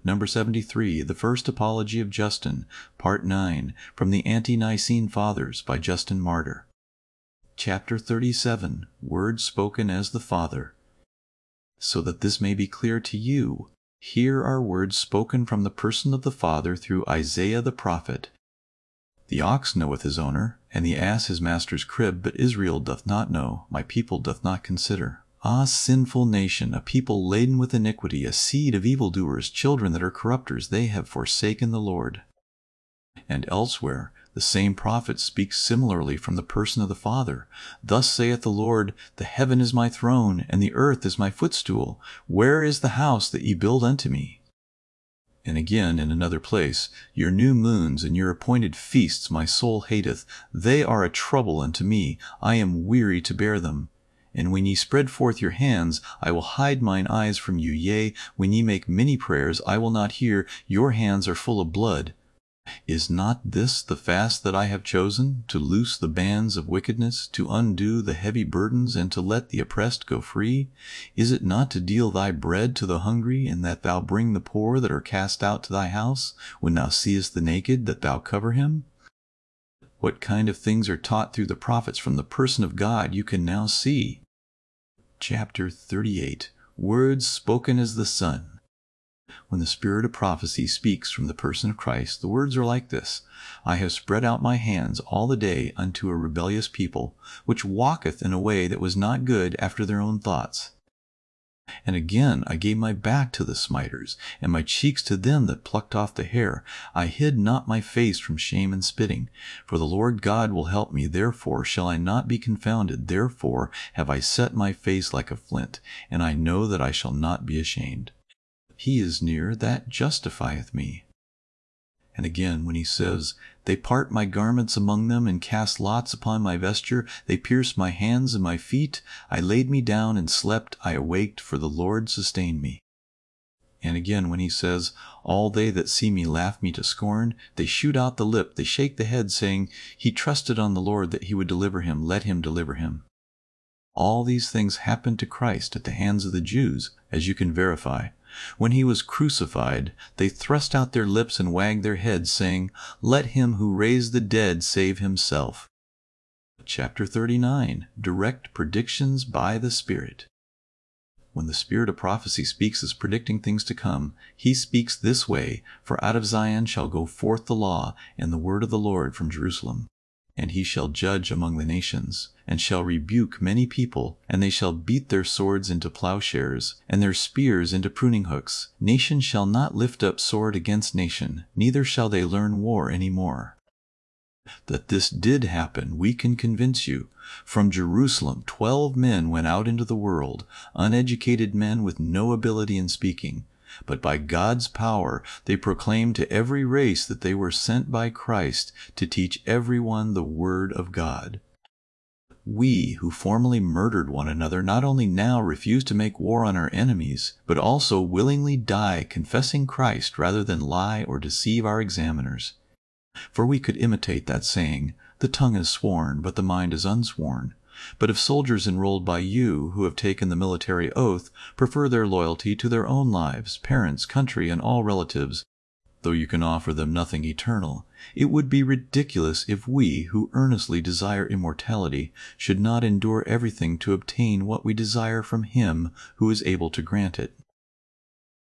Number 73, The First Apology of Justin, Part 9, from the Ante-Nicene Fathers by Justin Martyr. Chapter 37, Words Spoken as the Father. So that this may be clear to you, here are words spoken from the person of the Father through Isaiah the prophet. The ox knoweth his owner, and the ass his master's crib, but Israel doth not know, my people doth not consider. Ah, sinful nation, a people laden with iniquity, a seed of evildoers, children that are corrupters, they have forsaken the Lord. And elsewhere, the same prophet speaks similarly from the person of the Father. Thus saith the Lord, the heaven is my throne, and the earth is my footstool. Where is the house that ye build unto me? And again, in another place, your new moons and your appointed feasts my soul hateth. They are a trouble unto me. I am weary to bear them. And when ye spread forth your hands, I will hide mine eyes from you. Yea, when ye make many prayers, I will not hear. Your hands are full of blood. Is not this the fast that I have chosen, to loose the bands of wickedness, to undo the heavy burdens, and to let the oppressed go free? Is it not to deal thy bread to the hungry, and that thou bring the poor that are cast out to thy house, when thou seest the naked, that thou cover him? What kind of things are taught through the prophets from the person of God you can now see. Chapter 38, Words Spoken as the Son. When the Spirit of prophecy speaks from the person of Christ, the words are like this: I have spread out my hands all the day unto a rebellious people, which walketh in a way that was not good after their own thoughts. And again I gave my back to the smiters, and my cheeks to them that plucked off the hair. I hid not my face from shame and spitting. For the Lord God will help me, therefore shall I not be confounded. Therefore have I set my face like a flint, and I know that I shall not be ashamed. He is near that justifieth me. And again, when he says, They part my garments among them, and cast lots upon my vesture. They pierced my hands and my feet. I laid me down and slept. I awaked, for the Lord sustained me. And again, when he says, All they that see me laugh me to scorn. They shoot out the lip, they shake the head, saying, He trusted on the Lord that he would deliver him. Let him deliver him. All these things happened to Christ at the hands of the Jews, as you can verify. When he was crucified, they thrust out their lips and wagged their heads, saying, Let him who raised the dead save himself. Chapter 39, Direct Predictions by the Spirit. When the Spirit of prophecy speaks as predicting things to come, he speaks this way: For out of Zion shall go forth the law, and the word of the Lord from Jerusalem. And he shall judge among the nations, and shall rebuke many people, and they shall beat their swords into plowshares, and their spears into pruning hooks. Nation shall not lift up sword against nation, neither shall they learn war any more. That this did happen, we can convince you. From Jerusalem 12 men went out into the world, uneducated men with no ability in speaking. But by God's power they proclaimed to every race that they were sent by Christ to teach everyone the word of God. We, who formerly murdered one another, not only now refuse to make war on our enemies, but also willingly die confessing Christ rather than lie or deceive our examiners. For we could imitate that saying, The tongue is sworn, but the mind is unsworn. But if soldiers enrolled by you, who have taken the military oath, prefer their loyalty to their own lives, parents, country, and all relatives, though you can offer them nothing eternal, it would be ridiculous if we, who earnestly desire immortality, should not endure everything to obtain what we desire from him who is able to grant it.